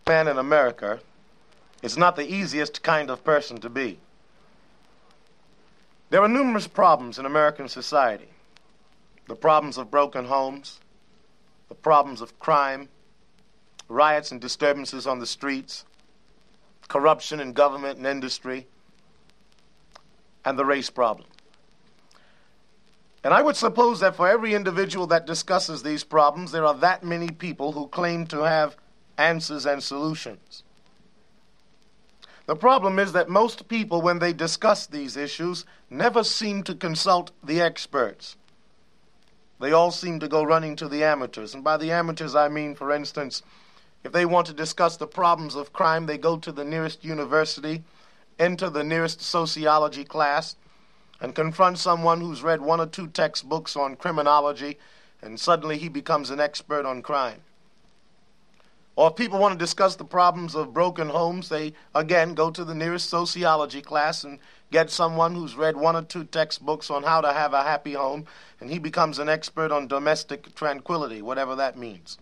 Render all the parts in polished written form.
man in America is not the easiest kind of person to be. There are numerous problems in American society. The problems of broken homes, the problems of crime, riots and disturbances on the streets, corruption in government and industry, and the race problem. And I would suppose that for every individual that discusses these problems, there are that many people who claim to have answers and solutions. The problem is that most people, when they discuss these issues, never seem to consult the experts. They all seem to go running to the amateurs. And by the amateurs, I mean, for instance, if they want to discuss the problems of crime, they go to the nearest university, enter the nearest sociology class, and confront someone who's read one or two textbooks on criminology, and suddenly he becomes an expert on crime. Or if people want to discuss the problems of broken homes, they, again, go to the nearest sociology class and get someone who's read one or two textbooks on how to have a happy home, and he becomes an expert on domestic tranquility, whatever that means.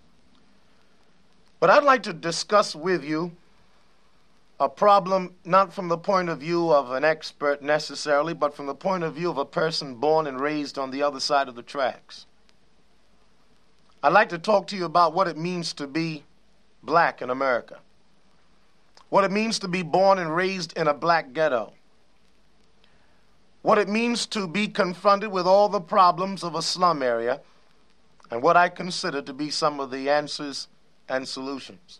But I'd like to discuss with you a problem not from the point of view of an expert necessarily, but from the point of view of a person born and raised on the other side of the tracks. I'd like to talk to you about what it means to be black in America, what it means to be born and raised in a black ghetto, what it means to be confronted with all the problems of a slum area, and what I consider to be some of the answers and solutions.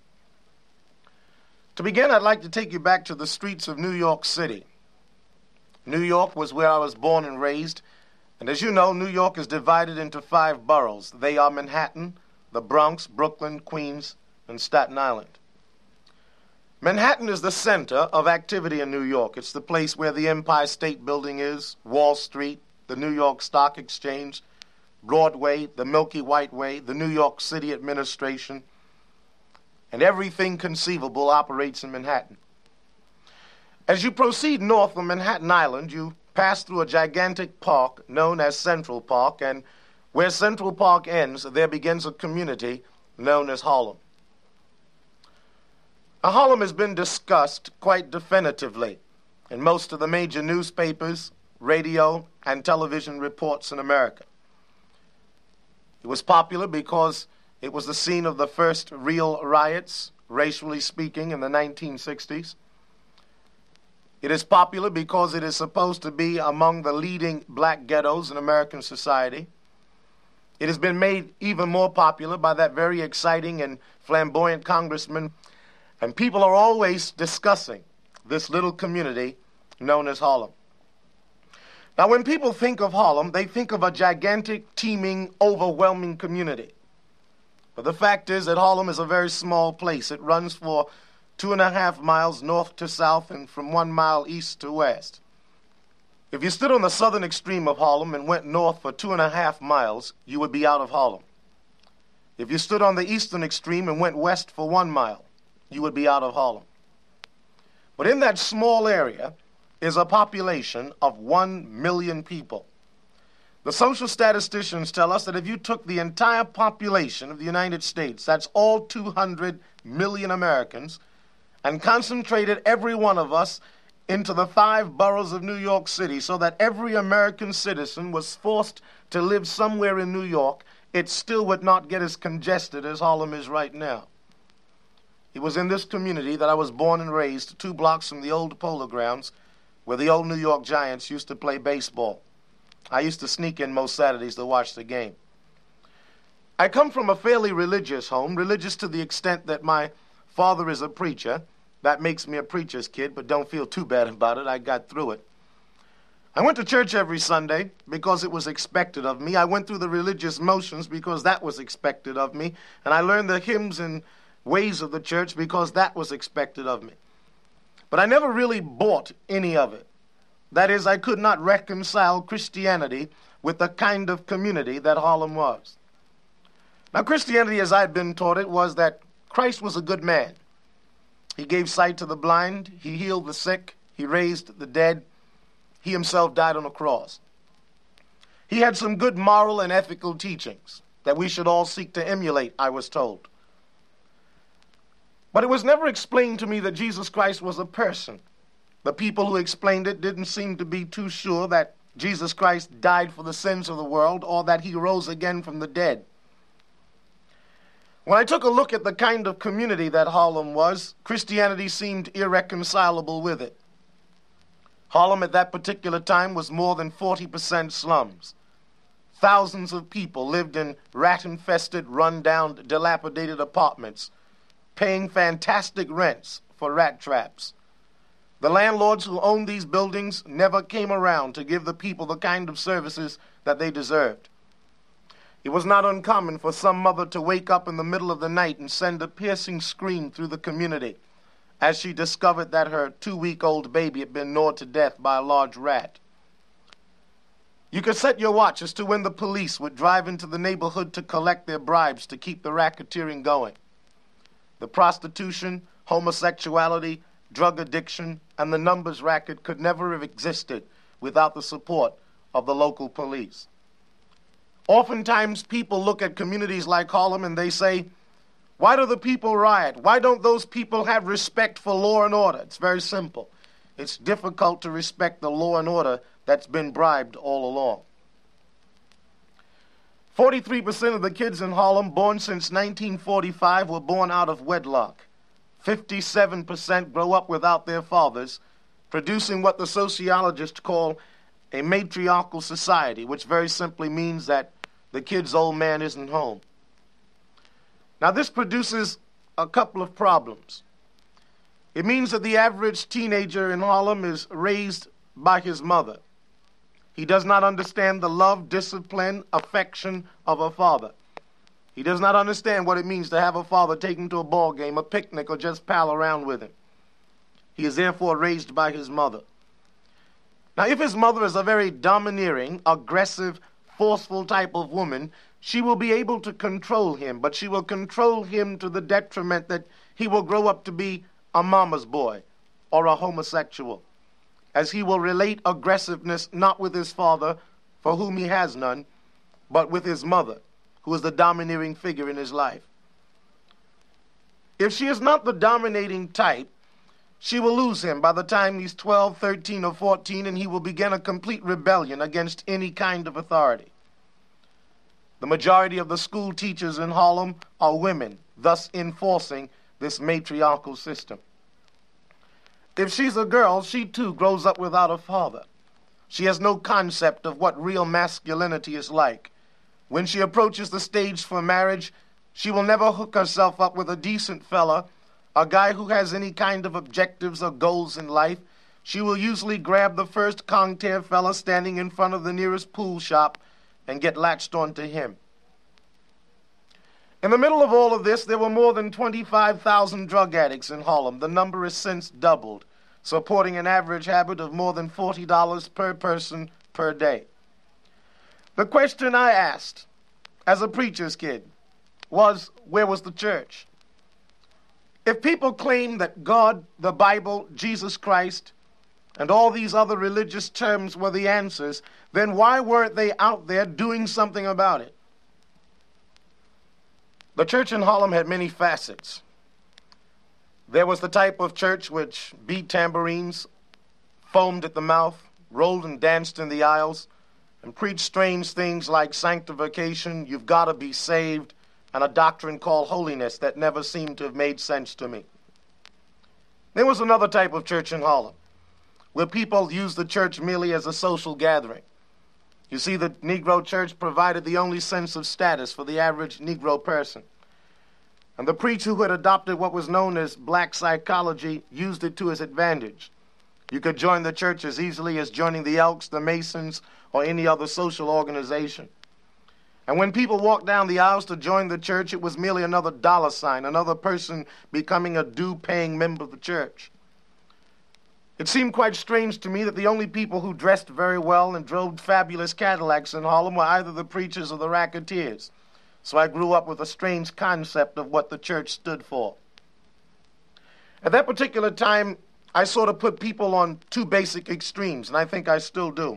To begin, I'd like to take you back to the streets of New York City. New York was where I was born and raised, and as you know, New York is divided into 5 boroughs. They are Manhattan, the Bronx, Brooklyn, Queens, and Staten Island. Manhattan is the center of activity in New York. It's the place where the Empire State Building is, Wall Street, the New York Stock Exchange, Broadway, the Milky White Way, the New York City Administration, and everything conceivable operates in Manhattan. As you proceed north on Manhattan Island, you pass through a gigantic park known as Central Park, and where Central Park ends, there begins a community known as Harlem. Now, Harlem has been discussed quite definitively in most of the major newspapers, radio, and television reports in America. It was popular because it was the scene of the first real riots, racially speaking, in the 1960s. It is popular because it is supposed to be among the leading black ghettos in American society. It has been made even more popular by that very exciting and flamboyant congressman, and people are always discussing this little community known as Harlem. Now, when people think of Harlem, they think of a gigantic, teeming, overwhelming community. But the fact is that Harlem is a very small place. It runs for 2.5 miles north to south and from 1 mile east to west. If you stood on the southern extreme of Harlem and went north for 2.5 miles, you would be out of Harlem. If you stood on the eastern extreme and went west for 1 mile, you would be out of Harlem. But in that small area is a population of 1 million people. The social statisticians tell us that if you took the entire population of the United States, that's all 200 million Americans, and concentrated every one of us into the 5 boroughs of New York City so that every American citizen was forced to live somewhere in New York, it still would not get as congested as Harlem is right now. It was in this community that I was born and raised, 2 blocks from the old Polo Grounds, where the old New York Giants used to play baseball. I used to sneak in most Saturdays to watch the game. I come from a fairly religious home, religious to the extent that my father is a preacher. That makes me a preacher's kid, but don't feel too bad about it. I got through it. I went to church every Sunday because it was expected of me. I went through the religious motions because that was expected of me. And I learned the hymns and ways of the church because that was expected of me. But I never really bought any of it. That is, I could not reconcile Christianity with the kind of community that Harlem was. Now, Christianity, as I had been taught it, was that Christ was a good man. He gave sight to the blind, he healed the sick, he raised the dead, he himself died on a cross. He had some good moral and ethical teachings that we should all seek to emulate, I was told. But it was never explained to me that Jesus Christ was a person. The people who explained it didn't seem to be too sure that Jesus Christ died for the sins of the world or that he rose again from the dead. When I took a look at the kind of community that Harlem was, Christianity seemed irreconcilable with it. Harlem at that particular time was more than 40% slums. Thousands of people lived in rat-infested, run-down, dilapidated apartments, paying fantastic rents for rat traps. The landlords who owned these buildings never came around to give the people the kind of services that they deserved. It was not uncommon for some mother to wake up in the middle of the night and send a piercing scream through the community as she discovered that her 2-week-old baby had been gnawed to death by a large rat. You could set your watch as to when the police would drive into the neighborhood to collect their bribes to keep the racketeering going. The prostitution, homosexuality, drug addiction, and the numbers racket could never have existed without the support of the local police. Oftentimes, people look at communities like Harlem and they say, why do the people riot? Why don't those people have respect for law and order? It's very simple. It's difficult to respect the law and order that's been bribed all along. 43% of the kids in Harlem born since 1945 were born out of wedlock. 57% grow up without their fathers, producing what the sociologists call a matriarchal society, which very simply means that the kid's old man isn't home. Now, this produces a couple of problems. It means that the average teenager in Harlem is raised by his mother. He does not understand the love, discipline, affection of a father. He does not understand what it means to have a father take him to a ball game, a picnic, or just pal around with him. He is therefore raised by his mother. Now, if his mother is a very domineering, aggressive, forceful type of woman, she will be able to control him, but she will control him to the detriment that he will grow up to be a mama's boy or a homosexual, as he will relate aggressiveness not with his father, for whom he has none, but with his mother, who is the domineering figure in his life. If she is not the dominating type, she will lose him by the time he's 12, 13, or 14, and he will begin a complete rebellion against any kind of authority. The majority of the school teachers in Harlem are women, thus enforcing this matriarchal system. If she's a girl, she too grows up without a father. She has no concept of what real masculinity is like. When she approaches the stage for marriage, she will never hook herself up with a decent fella, a guy who has any kind of objectives or goals in life. She will usually grab the first concierge fella standing in front of the nearest pool shop and get latched onto him. In the middle of all of this, there were more than 25,000 drug addicts in Harlem. The number has since doubled, supporting an average habit of more than $40 per person per day. The question I asked as a preacher's kid was, where was the church? If people claim that God, the Bible, Jesus Christ, and all these other religious terms were the answers, then why weren't they out there doing something about it? The church in Harlem had many facets. There was the type of church which beat tambourines, foamed at the mouth, rolled and danced in the aisles, and preached strange things like sanctification, you've got to be saved, and a doctrine called holiness that never seemed to have made sense to me. There was another type of church in Harlem, where people used the church merely as a social gathering. You see, the Negro church provided the only sense of status for the average Negro person. And the preacher who had adopted what was known as black psychology used it to his advantage. You could join the church as easily as joining the Elks, the Masons, or any other social organization. And when people walked down the aisles to join the church, it was merely another dollar sign, another person becoming a due-paying member of the church. It seemed quite strange to me that the only people who dressed very well and drove fabulous Cadillacs in Harlem were either the preachers or the racketeers. So I grew up with a strange concept of what the church stood for. At that particular time, I sort of put people on two basic extremes, and I think I still do.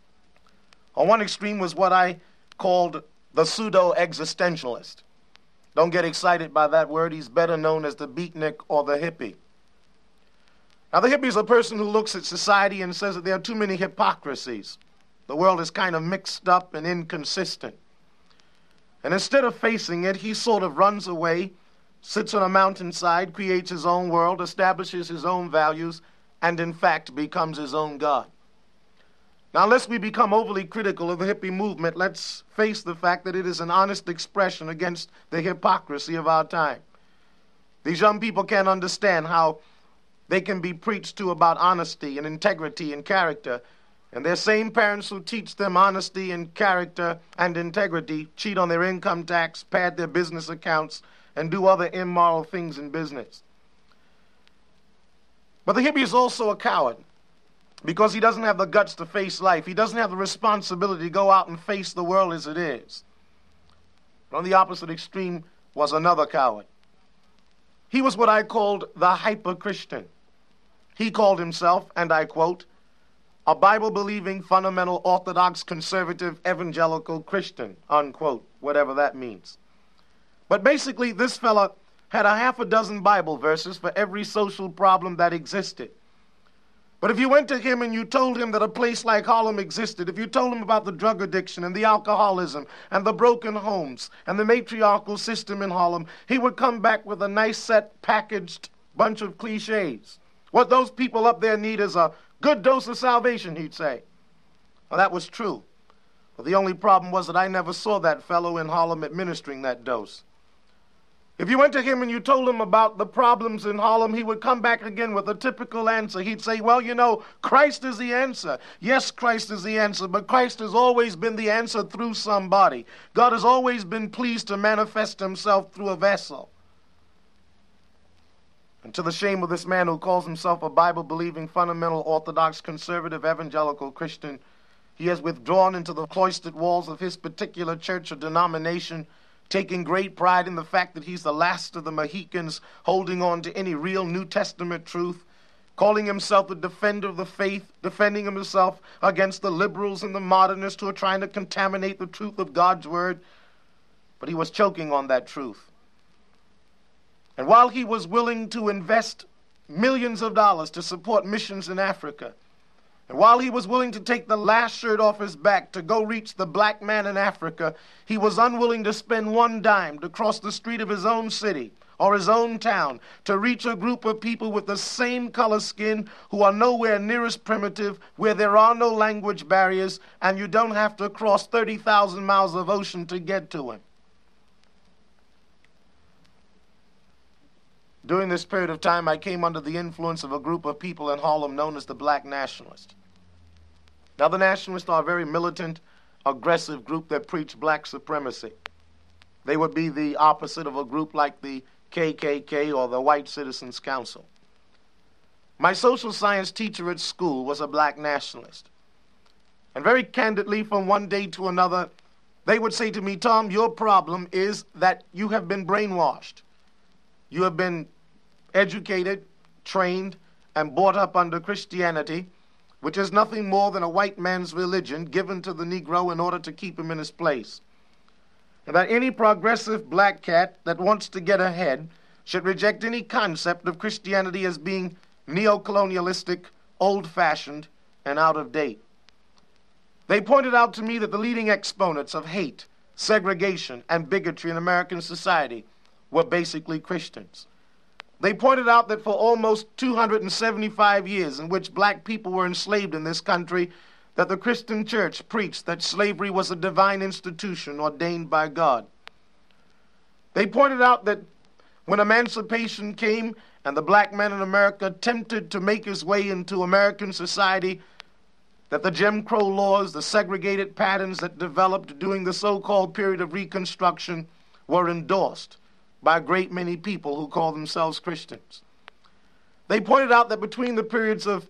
On one extreme was what I called the pseudo-existentialist. Don't get excited by that word. He's better known as the beatnik or the hippie. Now, the hippie is a person who looks at society and says that there are too many hypocrisies. The world is kind of mixed up and inconsistent. And instead of facing it, he sort of runs away, sits on a mountainside, creates his own world, establishes his own values, and in fact becomes his own God. Now, lest we become overly critical of the hippie movement, let's face the fact that it is an honest expression against the hypocrisy of our time. These young people can't understand how they can be preached to about honesty and integrity and character, and their same parents who teach them honesty and character and integrity cheat on their income tax, pad their business accounts, and do other immoral things in business. But the hippie is also a coward because he doesn't have the guts to face life. He doesn't have the responsibility to go out and face the world as it is. But on the opposite extreme was another coward. He was what I called the hyper-Christian. He called himself, and I quote, a Bible-believing, fundamental, orthodox, conservative, evangelical Christian, unquote, whatever that means. But basically, this fella had a half a dozen Bible verses for every social problem that existed. But if you went to him and you told him that a place like Harlem existed, if you told him about the drug addiction and the alcoholism and the broken homes and the matriarchal system in Harlem, he would come back with a nice set, packaged bunch of cliches. What those people up there need is a good dose of salvation, he'd say. Well, that was true. But the only problem was that I never saw that fellow in Harlem administering that dose. If you went to him and you told him about the problems in Harlem, he would come back again with a typical answer. He'd say, well, you know, Christ is the answer. Yes, Christ is the answer, but Christ has always been the answer through somebody. God has always been pleased to manifest himself through a vessel. And to the shame of this man who calls himself a Bible-believing, fundamental, orthodox, conservative, evangelical Christian, he has withdrawn into the cloistered walls of his particular church or denomination, taking great pride in the fact that he's the last of the Mohicans holding on to any real New Testament truth, calling himself the defender of the faith, defending himself against the liberals and the modernists who are trying to contaminate the truth of God's word. But he was choking on that truth. And while he was willing to invest millions of dollars to support missions in Africa, and while he was willing to take the last shirt off his back to go reach the black man in Africa, he was unwilling to spend one dime to cross the street of his own city or his own town to reach a group of people with the same color skin who are nowhere near as primitive, where there are no language barriers, and you don't have to cross 30,000 miles of ocean to get to him. During this period of time, I came under the influence of a group of people in Harlem known as the Black Nationalists. Now, the Nationalists are a very militant, aggressive group that preach black supremacy. They would be the opposite of a group like the KKK or the White Citizens Council. My social science teacher at school was a black nationalist. And very candidly, from one day to another, they would say to me, Tom, your problem is that you have been brainwashed. You have been educated, trained, and brought up under Christianity, which is nothing more than a white man's religion given to the Negro in order to keep him in his place. And that any progressive black cat that wants to get ahead should reject any concept of Christianity as being neo-colonialistic, old-fashioned, and out of date. They pointed out to me that the leading exponents of hate, segregation, and bigotry in American society were basically Christians. They pointed out that for almost 275 years in which black people were enslaved in this country, that the Christian church preached that slavery was a divine institution ordained by God. They pointed out that when emancipation came and the black man in America attempted to make his way into American society, that the Jim Crow laws, the segregated patterns that developed during the so-called period of Reconstruction were endorsed by a great many people who call themselves Christians. They pointed out that between the periods of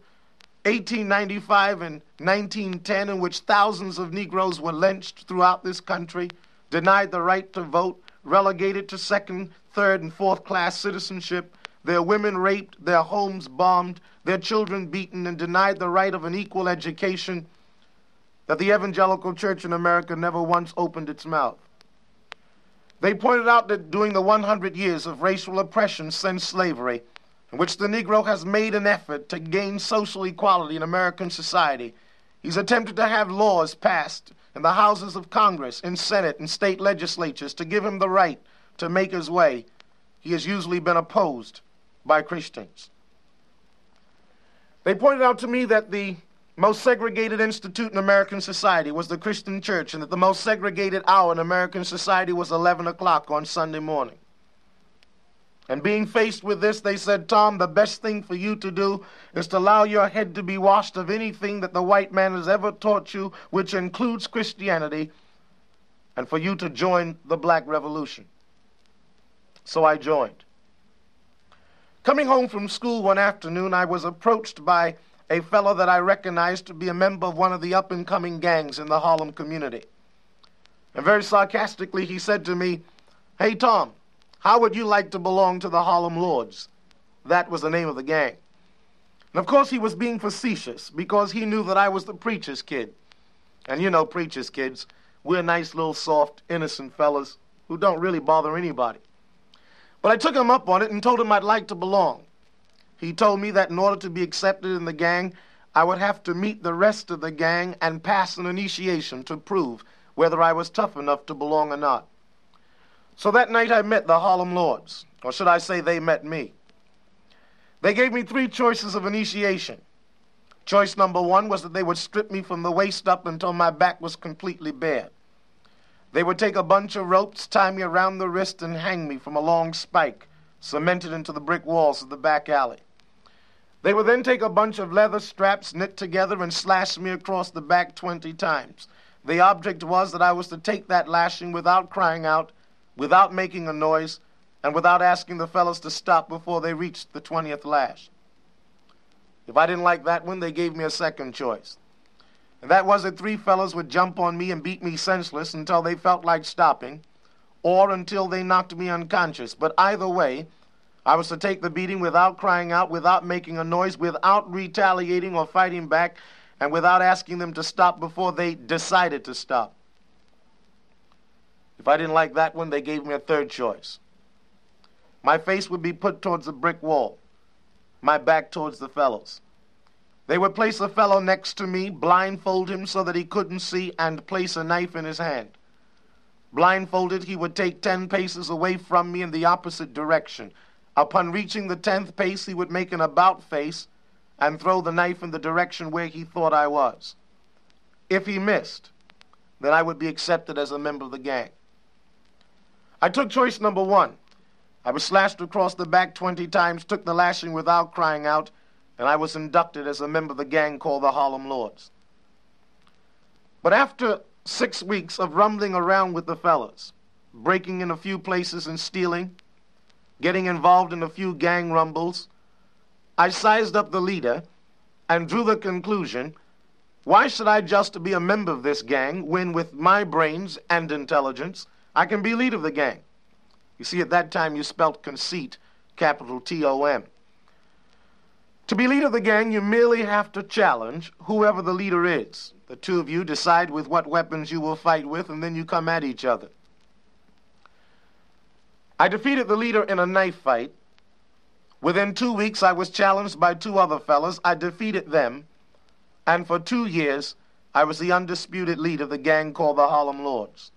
1895 and 1910, in which thousands of Negroes were lynched throughout this country, denied the right to vote, relegated to second, third, and fourth class citizenship, their women raped, their homes bombed, their children beaten, and denied the right of an equal education, that the evangelical church in America never once opened its mouth. They pointed out that during the 100 years of racial oppression since slavery, in which the Negro has made an effort to gain social equality in American society, he's attempted to have laws passed in the houses of Congress, in Senate, and state legislatures to give him the right to make his way. He has usually been opposed by Christians. They pointed out to me that the most segregated institute in American society was the Christian church, and that the most segregated hour in American society was 11 o'clock on Sunday morning. And being faced with this, they said, Tom, the best thing for you to do is to allow your head to be washed of anything that the white man has ever taught you, which includes Christianity, and for you to join the Black Revolution. So I joined. Coming home from school one afternoon, I was approached by a fellow that I recognized to be a member of one of the up-and-coming gangs in the Harlem community. And very sarcastically, he said to me, "Hey, Tom, how would you like to belong to the Harlem Lords?" That was the name of the gang. And of course, he was being facetious because he knew that I was the preacher's kid. And you know, preacher's kids, we're nice little soft, innocent fellas who don't really bother anybody. But I took him up on it and told him I'd like to belong. He told me that in order to be accepted in the gang, I would have to meet the rest of the gang and pass an initiation to prove whether I was tough enough to belong or not. So that night I met the Harlem Lords, or should I say they met me. They gave me 3 choices of initiation. Choice number 1 was that they would strip me from the waist up until my back was completely bare. They would take a bunch of ropes, tie me around the wrist, and hang me from a long spike cemented into the brick walls of the back alley. They would then take a bunch of leather straps knit together and slash me across the back 20 times. The object was that I was to take that lashing without crying out, without making a noise, and without asking the fellows to stop before they reached the 20th lash. If I didn't like that one, they gave me a second choice. And that was that 3 fellows would jump on me and beat me senseless until they felt like stopping, or until they knocked me unconscious. But either way, I was to take the beating without crying out, without making a noise, without retaliating or fighting back, and without asking them to stop before they decided to stop. If I didn't like that one, they gave me a third choice. My face would be put towards a brick wall, my back towards the fellows. They would place a fellow next to me, blindfold him so that he couldn't see, and place a knife in his hand. Blindfolded, he would take 10 paces away from me in the opposite direction. Upon reaching the 10th pace, he would make an about face and throw the knife in the direction where he thought I was. If he missed, then I would be accepted as a member of the gang. I took choice number 1. I was slashed across the back 20 times, took the lashing without crying out, and I was inducted as a member of the gang called the Harlem Lords. But after 6 weeks of rumbling around with the fellas, breaking in a few places and stealing, getting involved in a few gang rumbles, I sized up the leader and drew the conclusion, why should I just be a member of this gang when with my brains and intelligence, I can be leader of the gang? You see, at that time you spelt conceit, capital T-O-M. To be leader of the gang, you merely have to challenge whoever the leader is. The 2 of you decide with what weapons you will fight with, and then you come at each other. I defeated the leader in a knife fight. Within 2 weeks, I was challenged by 2 other fellas. I defeated them, and for 2 years, I was the undisputed leader of the gang called the Harlem Lords.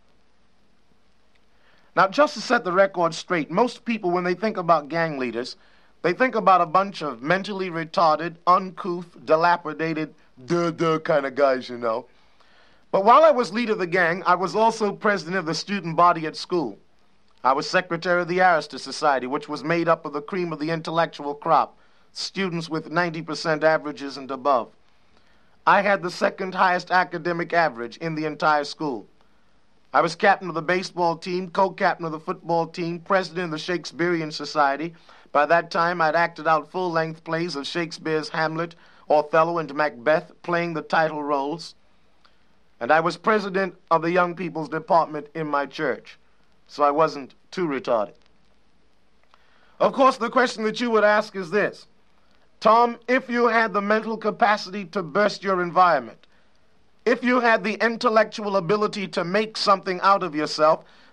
Now, just to set the record straight, most people, when they think about gang leaders, they think about a bunch of mentally retarded, uncouth, dilapidated, kind of guys, you know. But while I was leader of the gang, I was also president of the student body at school. I was secretary of the Arista Society, which was made up of the cream of the intellectual crop, students with 90% averages and above. I had the 2nd highest academic average in the entire school. I was captain of the baseball team, co-captain of the football team, president of the Shakespearean Society. By that time, I'd acted out full-length plays of Shakespeare's Hamlet, Othello, and Macbeth, playing the title roles. And I was president of the Young People's Department in my church, so I wasn't too retarded. Of course, the question that you would ask is this: Tom, if you had the mental capacity to burst your environment, if you had the intellectual ability to make something out of yourself,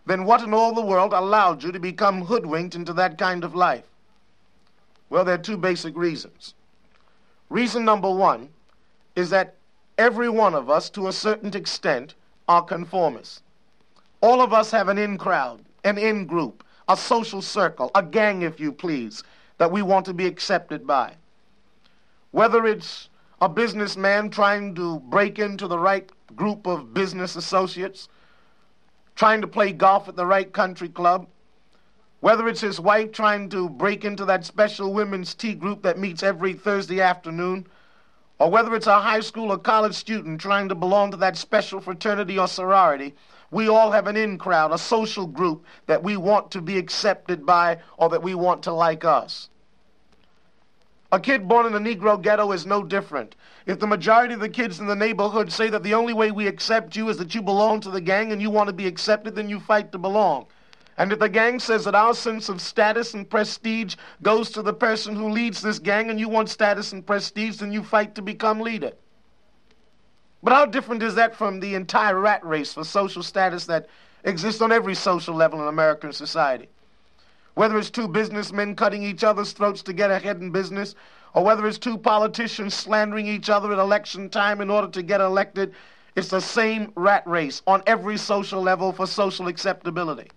then what in all the world allowed you to become hoodwinked into that kind of life? Well, there are two basic reasons. Reason number one is that every one of us, to a certain extent, are conformists. All of us have an in crowd, an in group, a social circle, a gang, if you please, that we want to be accepted by. Whether it's a businessman trying to break into the right group of business associates, trying to play golf at the right country club, whether it's his wife trying to break into that special women's tea group that meets every Thursday afternoon, or whether it's a high school or college student trying to belong to that special fraternity or sorority, we all have an in crowd, a social group that we want to be accepted by or that we want to like us. A kid born in a Negro ghetto is no different. If the majority of the kids in the neighborhood say that the only way we accept you is that you belong to the gang and you want to be accepted, then you fight to belong. And if the gang says that our sense of status and prestige goes to the person who leads this gang and you want status and prestige, then you fight to become leader. But how different is that from the entire rat race for social status that exists on every social level in American society? Whether it's two businessmen cutting each other's throats to get ahead in business, or whether it's two politicians slandering each other at election time in order to get elected, it's the same rat race on every social level for social acceptability.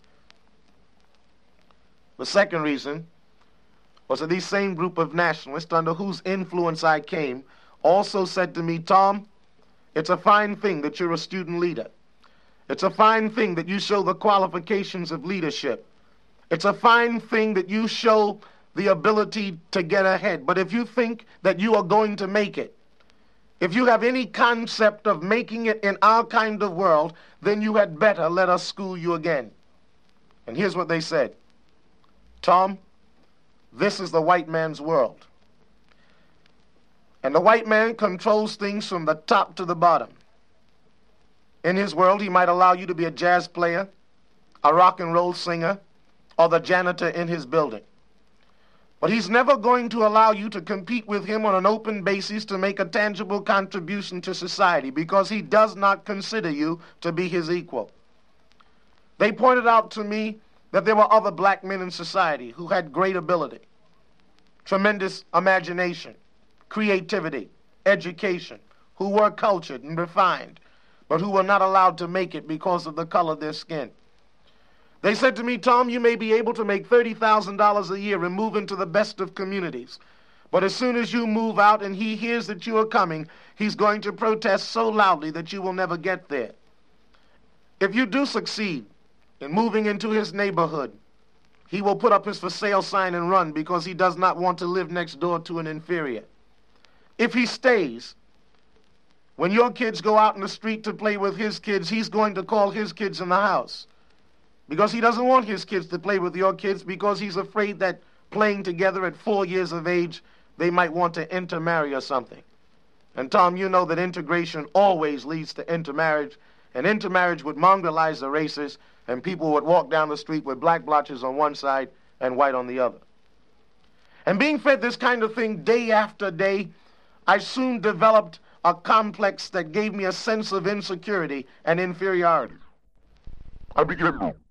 The second reason was that these same group of nationalists under whose influence I came also said to me, Tom, it's a fine thing that you're a student leader. It's a fine thing that you show the qualifications of leadership. It's a fine thing that you show the ability to get ahead. But if you think that you are going to make it, if you have any concept of making it in our kind of world, then you had better let us school you again. And here's what they said. Tom, this is the white man's world. And the white man controls things from the top to the bottom. In his world, he might allow you to be a jazz player, a rock and roll singer, or the janitor in his building. But he's never going to allow you to compete with him on an open basis to make a tangible contribution to society because he does not consider you to be his equal. They pointed out to me that there were other black men in society who had great ability, tremendous imagination, creativity, education, who were cultured and refined, but who were not allowed to make it because of the color of their skin. They said to me, Tom, you may be able to make $30,000 a year and move into the best of communities. But as soon as you move out and he hears that you are coming, he's going to protest so loudly that you will never get there. If you do succeed in moving into his neighborhood, he will put up his for sale sign and run because he does not want to live next door to an inferior. If he stays, when your kids go out in the street to play with his kids, he's going to call his kids in the house. Because he doesn't want his kids to play with your kids because he's afraid that playing together at 4 years of age, they might want to intermarry or something. And Tom, you know that integration always leads to intermarriage, and intermarriage would mongrelize the races, and people would walk down the street with black blotches on one side and white on the other. And being fed this kind of thing day after day, I soon developed a complex that gave me a sense of insecurity and inferiority. I began